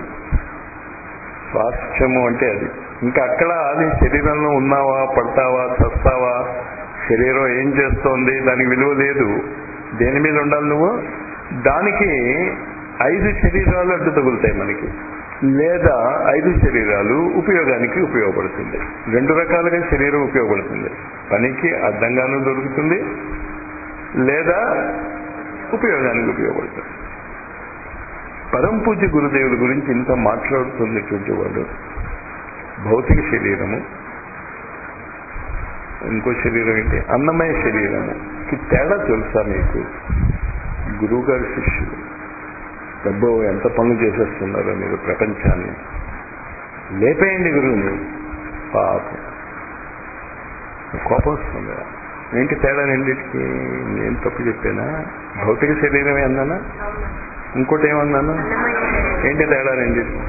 స్వాస్థ్యము అంటే అది. ఇంకా అక్కడ నీ శరీరంలో ఉన్నావా, పడతావా, చస్తావా, శరీరం ఏం చేస్తోంది, దానికి విలువ లేదు. దేని మీద ఉండాలి నువ్వు? దానికి ఐదు శరీరాలు అడ్డు తగులుతాయి మనకి, లేదా ఐదు శరీరాలు ఉపయోగానికి ఉపయోగపడుతుంది. రెండు రకాలుగా శరీరం ఉపయోగపడుతుంది. పనికి అడ్డంగానూ దొరుకుతుంది, లేదా ఉపయోగానికి ఉపయోగపడుతుంది. పరమ పూజ్య గురుదేవుల గురించి ఇంత మాట్లాడుతున్నటువంటి వాడు భౌతిక శరీరము, ఇంకో శరీరం ఏంటి, అన్నమయ శరీరముకి తేడా తెలుసా మీకు? గురువు గారి శిష్యులు డబ్బు ఎంత పనులు చేసేస్తున్నారో మీరు ప్రపంచాన్ని. లేపేయండి గురువుని. పాపం కోపం వస్తుంది. ఏంటి తేడా రెండింటికి? నేను తప్పు చెప్పానా? భౌతిక శరీరమే అన్నానా? ఇంకోటి ఏమన్నాను? ఏంటి తేడా రెండింటికి?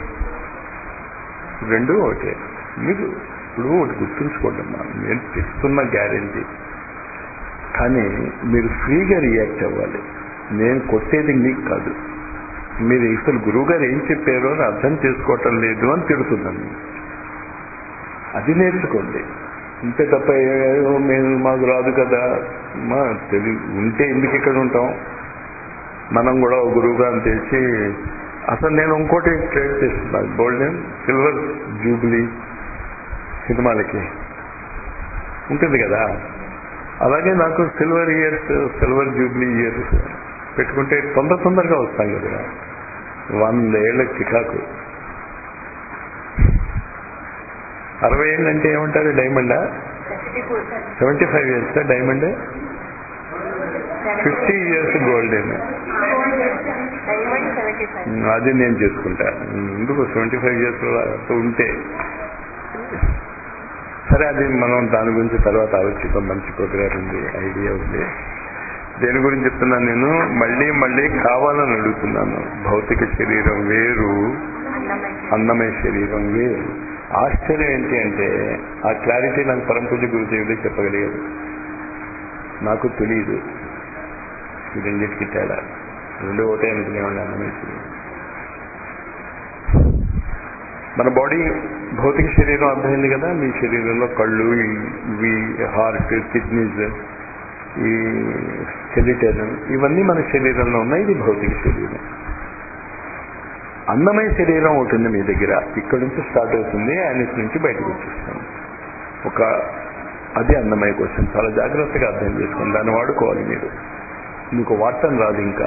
రెండు ఒకటే. మీరు ఇప్పుడు ఒకటి గుర్తుంచుకోండి అమ్మా, నేను తెస్తున్న గ్యారెంటీ. కానీ మీరు ఫ్రీగా రియాక్ట్ అవ్వాలి. నేను కొట్టేది మీకు కాదు. మీరు అసలు గురువు గారు ఏం చెప్పారో అని అర్థం చేసుకోవటం లేదు అని తిడుతున్నాను. అది నేర్చుకోండి. ఇంతే తప్ప మేము మాకు రాదు కదా, మా తెలి ఉంటే ఎందుకు ఇక్కడ ఉంటాం? మనం కూడా ఒక గురువు గారిని తెలిసి అసలు నేను ఇంకోటి ట్రేడ్ చేస్తున్నాను. గోల్డెన్ సిల్వర్ జూబ్లీ సినిమాలకి ఉంటుంది కదా, అలాగే నాకు silver years silver jubilee years పెట్టుకుంటే తొందర తొందరగా వస్తాం కదా. వంద ఏళ్ళ చికాకు. అరవై ఏళ్ళు అంటే ఏమంటారు? డైమండా? Seventy five years diamond, fifty years golden. అది నేను చేసుకుంటా. ఎందుకు సెవెంటీ ఫైవ్ ఇయర్స్ ఉంటే సరే, అది మనం దాని గురించి తర్వాత ఆలోచిద్దాం. మంచి ప్రోగ్రామ్ ఉంది, ఐడియా ఉంది. దేని గురించి చెప్తున్నాను నేను? మళ్ళీ మళ్ళీ కావాలని అడుగుతున్నాను. భౌతిక శరీరం వేరు, అన్నమయ శరీరం వేరు. ఆశ్చర్యం ఏంటి అంటే ఆ క్లారిటీ నాకు పరమ పూజ్య గురుదేవుడే చెప్పగలిగారు. నాకు తెలియదు ఈ రెండింటికి తేడా. రెండు ఒకటే అనుకునేవాడిని. అన్నమయ శరీరం మన బాడీ భౌతిక శరీరం అర్థమైంది కదా. మీ శరీరంలో కళ్ళు, ఇవి హార్ట్, కిడ్నీస్, ఈ స్కెలిటన్, ఇవన్నీ మన శరీరంలో ఉన్నాయి. ఇది భౌతిక శరీరం. అన్నమయ శరీరం ఉంటుంది మీ దగ్గర. ఇక్కడ నుంచి స్టార్ట్ అవుతుంది, ఆయన నుంచి బయటకు వచ్చేస్తాం. ఒక అది అన్నమయ కోసం చాలా జాగ్రత్తగా అర్థం చేసుకోండి. దాన్ని వాడుకోవాలి మీరు. మీకు వాడటం రాదు ఇంకా.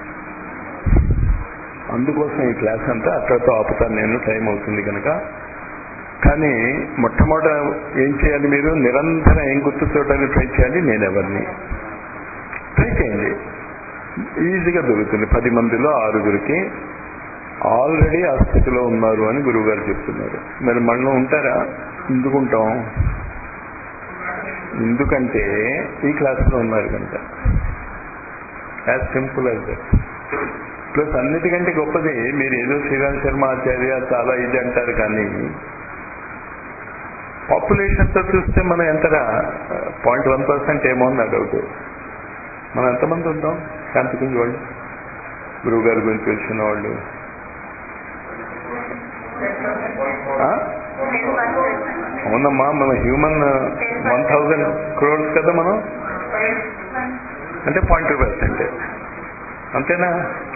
అందుకోసం ఈ క్లాస్ అంతా అక్కడతో ఆపుతాను నేను, టైం అవుతుంది కనుక. కానీ మొట్టమొదట ఏం చేయాలి? మీరు నిరంతరం ఏం గుర్తుకోవడానికి ట్రై చేయాలి. నేను ఎవరిని ట్రై చేయండి, ఈజీగా దొరుకుతుంది. పది మందిలో ఆరుగురికి ఆల్రెడీ ఆ స్థితిలో ఉన్నారు అని గురువు గారు చెప్తున్నారు. మరి మనలో ఉంటారా? ఎందుకుంటాం? ఎందుకంటే ఈ క్లాసులో ఉన్నారు కనుక. As simple as that. Plus అన్నిటికంటే గొప్పది, మీరు ఏదో శ్రీరామ్ శర్మ ఆచార్య చాలా ఇది అంటారు, కానీ పాపులేషన్తో చూస్తే మనం ఎంతగా పాయింట్ వన్ పర్సెంట్ ఏమో నా డౌట్. మనం ఎంతమంది ఉంటాం శాంతికుంజ వాళ్ళు, గురువు గారి గురించి తెలిసిన వాళ్ళు? అవునమ్మా, మన హ్యూమన్ వన్ థౌజండ్ క్రోర్స్ కదా మనం. అంటే పాయింట్ టూ పర్సెంట్ అంతేనా?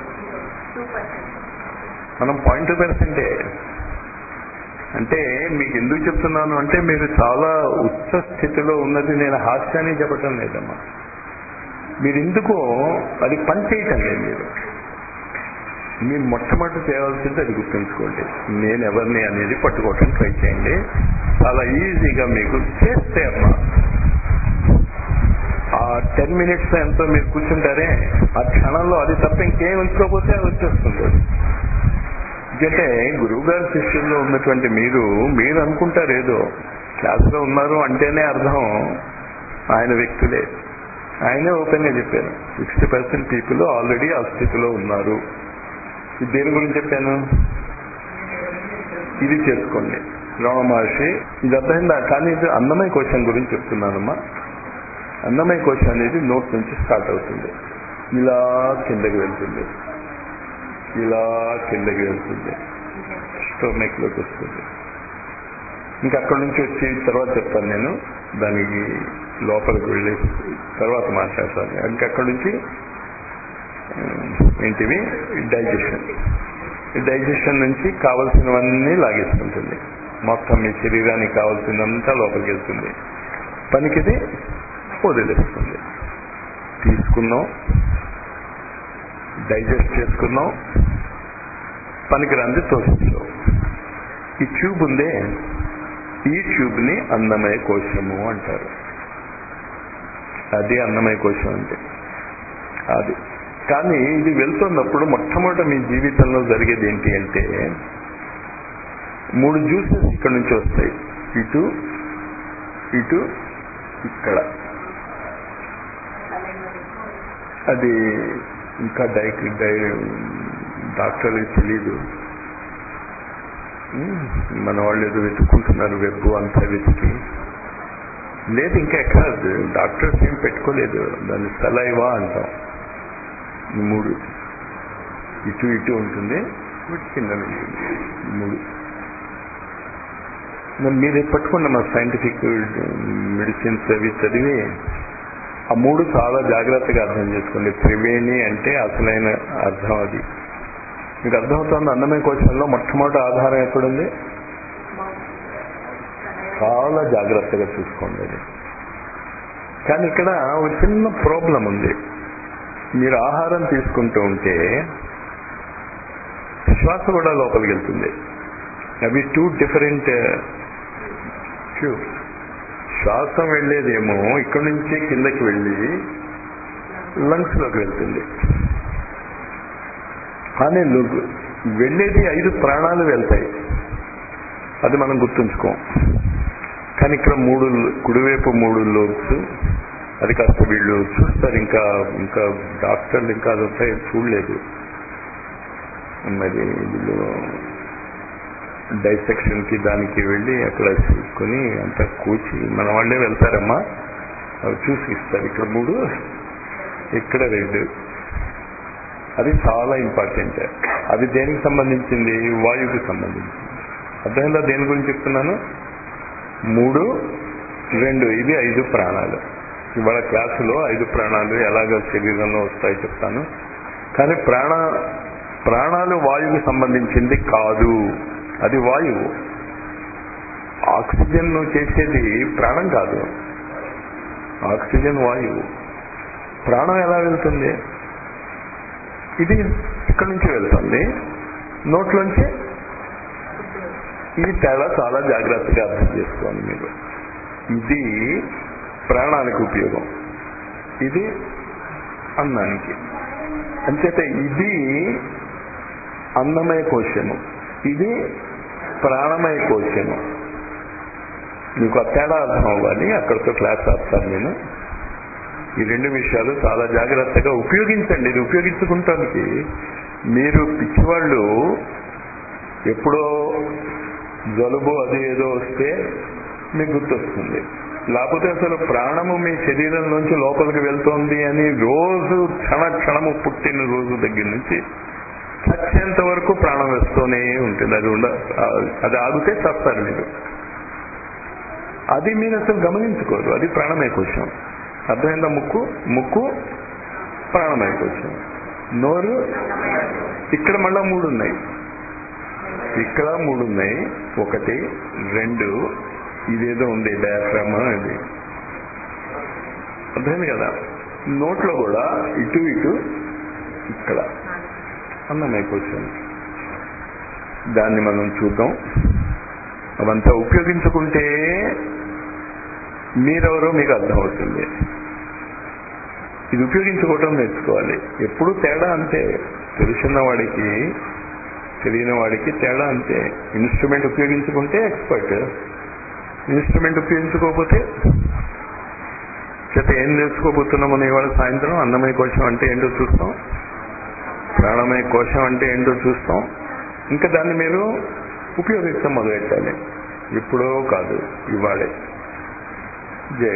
మనం పాయింట్ టూ పర్సెంటే. అంటే మీకు ఎందుకు చెప్తున్నాను అంటే మీరు చాలా ఉచ్చ స్థితిలో ఉన్నది. నేను హాస్యాన్ని చెప్పటం లేదమ్మా. మీరు ఎందుకో అది పని చేయటం లేదు. మీరు మీరు మొట్టమొదటి చేయవలసింది అది గుర్తుంచుకోండి. నేను ఎవరిని అనేది పట్టుకోవటం ట్రై చేయండి. చాలా ఈజీగా మీకు చేస్తే అమ్మా ఆ టెన్ మినిట్స్ ఎంతో మీరు కూర్చుంటారే, ఆ క్షణంలో అది తప్ప ఇంకేం ఉంచుకోకపోతే అది వచ్చేస్తుంది. ఎందుకంటే గురువు గారి శిష్యుల్లో ఉన్నటువంటి మీరు మీరు అనుకుంటారు ఏదో క్లాసులో ఉన్నారు అంటేనే అర్థం ఆయన వ్యక్తులే. ఆయనే ఓపెన్ గా చెప్పారు, సిక్స్టీ పర్సెంట్ పీపుల్ ఆల్రెడీ ఆ స్థితిలో ఉన్నారు. ఇది దేని గురించి చెప్పాను? ఇది చేసుకోండి. రమణ మహర్షి ఇది అర్థమైందా? కానీ ఇది అన్నమయ కోశం గురించి చెప్తున్నానమ్మా. అన్నమయ కోశం అనేది నోట్ నుంచి స్టార్ట్ అవుతుంది, ఇలా కిందకి వెళ్తుంది, ఇలా కిందకి వెళ్తుంది, స్టొమక్ లోకి వస్తుంది. ఇంకా అక్కడి నుంచి వచ్చి తర్వాత చెప్తాను నేను దానికి లోపలికి వెళ్ళి తర్వాత మాట్లాడతాను. ఇంకక్కడి నుంచి ఏంటివి డైజెషన్. డైజెషన్ నుంచి కావలసినవన్నీ లాగేసుకుంటుంది. మొత్తం మీ శరీరానికి కావాల్సిందంతా లోపలికి వెళ్తుంది. పనికిది వదిలేస్తుంది. తీసుకున్నాం, డైజెస్ట్ చేసుకున్నాం, పనికిరాంది తోసేసాం. ఈ ట్యూబ్ ఉందే, ఈ ట్యూబ్ని అన్నమయ కోశము అంటారు. అది అన్నమయ కోశం అంటే అది. కానీ ఇది వెళ్తున్నప్పుడు మొట్టమొదట మీ జీవితంలో జరిగేది ఏంటి అంటే, మూడు జ్యూసెస్ ఇక్కడ నుంచి వస్తాయి. ఇటు ఇటు ఇక్కడ. అది ఇంకా డై డై డాక్టర్కి తెలీదు. మన వాళ్ళు ఏదో వెతుక్కుంటున్నారు, వెబ్ అంతా వెతికి. లేదు ఇంకా ఎక్కడ డాక్టర్స్ ఏం పెట్టుకోలేదు. దాన్ని సలైవా అంటాం. మూడు ఇటు ఇటు ఉంటుంది, వీటి కింద ఉంటుంది. మూడు మీరు పట్టుకున్న మా సైంటిఫిక్ మెడిసిన్స్ అవి చదివి ఆ మూడు చాలా జాగ్రత్తగా అర్థం చేసుకోండి. త్రివేణి అంటే అసలైన అర్థం అది. మీకు అర్థమవుతుంది. అన్నమయ కోశంలో మొట్టమొదటి ఆధారం ఎక్కడుంది? చాలా జాగ్రత్తగా చూసుకోండి అది. కానీ ఇక్కడ ఒక చిన్న ప్రాబ్లం ఉంది. మీరు ఆహారం తీసుకుంటూ ఉంటే శ్వాస కూడా లోపలికి వెళ్తుంది. అవి టూ డిఫరెంట్ ట్యూబ్స్. శ్వాస వెళ్ళేదేమో ఇక్కడి నుంచి కిందకి వెళ్ళి లంగ్స్ లోకి వెళ్తుంది. కానీ వెళ్ళేది ఐదు ప్రాణాలు వెళ్తాయి. అది మనం గుర్తుంచుకోం. కానీ ఇక్కడ మూడు, కుడివైపు మూడు లోబ్స్. అది కాస్త వీళ్ళు చూస్తారు. ఇంకా ఇంకా డాక్టర్లు ఇంకా అదంతా చూడలేదు. మరి వీళ్ళు డైసెక్షన్కి దానికి వెళ్ళి అక్కడ చూసుకొని అంతా కూర్చి మన వాళ్ళే వెళ్తారమ్మా, అవి చూసి ఇస్తారు. ఇక్కడ మూడు, ఇక్కడ రెండు. అది చాలా ఇంపార్టెంట్. అది దేనికి సంబంధించింది? వాయువుకి సంబంధించింది. అర్థమైందా దేని గురించి చెప్తున్నాను? మూడు రెండు, ఇది ఐదు ప్రాణాలు. ఇవాళ క్లాసులో ఐదు ప్రాణాలు ఎలాగ శరీరంలో వస్తాయో చెప్తాను. కానీ ప్రాణ ప్రాణాలు వాయువుకి సంబంధించింది కాదు. అది వాయువు. ఆక్సిజన్ చేసేది ప్రాణం కాదు. ఆక్సిజన్ వాయువు. ప్రాణం ఎలా వెళ్తుంది? ఇది ఇక్కడి నుంచి వెళ్తుంది, నోట్లోంచి. ఈ తేడా చాలా జాగ్రత్తగా అర్థం చేసుకోండి మీరు. ఇది ప్రాణానికి ఉపయోగం, ఇది అన్నానికి. అంచేత ఇది అన్నమయ కోశము, ఇది ప్రాణమయ కోశము. మీకు ఆ తేడా అర్థం అవ్వాలి. అక్కడితో క్లాస్ ఆపుతాను నేను. ఈ రెండు విషయాలు చాలా జాగ్రత్తగా ఉపయోగించండి. ఇది ఉపయోగించుకుంటానికి మీరు పిచ్చివాళ్ళు ఎప్పుడో జలుబు అది ఏదో వస్తే మీకు గుర్తొస్తుంది. లేకపోతే అసలు ప్రాణము మీ శరీరంలోంచి లోపలికి వెళ్తోంది అని రోజు క్షణ క్షణము పుట్టిన రోజు దగ్గర నుంచి చచ్చేంత వరకు ప్రాణం వేస్తూనే ఉంటుంది. అది ఉండ అది ఆగితే చస్తారు మీరు. అది మీరు అసలు గమనించుకోరు. అది ప్రాణమయ కోశం. అర్థమైందా? ముక్కు ముక్కు ప్రాణమయ కోశం. నోరు ఇక్కడ మళ్ళా మూడు ఉన్నాయి, ఇక్కడ మూడు ఉన్నాయి. ఒకటి రెండు, ఇదేదో ఉంది డయాఫ్రామ్ అది. అర్థమైంది కదా? నోట్లో కూడా ఇటు ఇటు ఇక్కడ అన్నమయ కోశం. దాన్ని మనం చూద్దాం. అవంతా ఉపయోగించుకుంటే మీరెవరో మీకు అర్థమవుతుంది. ఇది ఉపయోగించుకోవటం నేర్చుకోవాలి. ఎప్పుడు తేడా అంతే. తెలిసిన వాడికి తెలియని వాడికి తేడా అంతే. ఇన్స్ట్రుమెంట్ ఉపయోగించుకుంటే ఎక్స్పర్ట్, ఇన్స్ట్రుమెంట్ ఉపయోగించుకోకపోతే చేత ఏం నేర్చుకోబోతున్నాం మనం ఇవాళ సాయంత్రం? అన్నమయ కోశం అంటే ఏంటో చూస్తాం, ప్రాణమయ కోశం అంటే ఏంటో చూస్తాం. ఇంకా దాన్ని మీరు ఉపయోగిస్తాం మొదలెట్టాలి. ఎప్పుడో కాదు, ఇవాళే. జై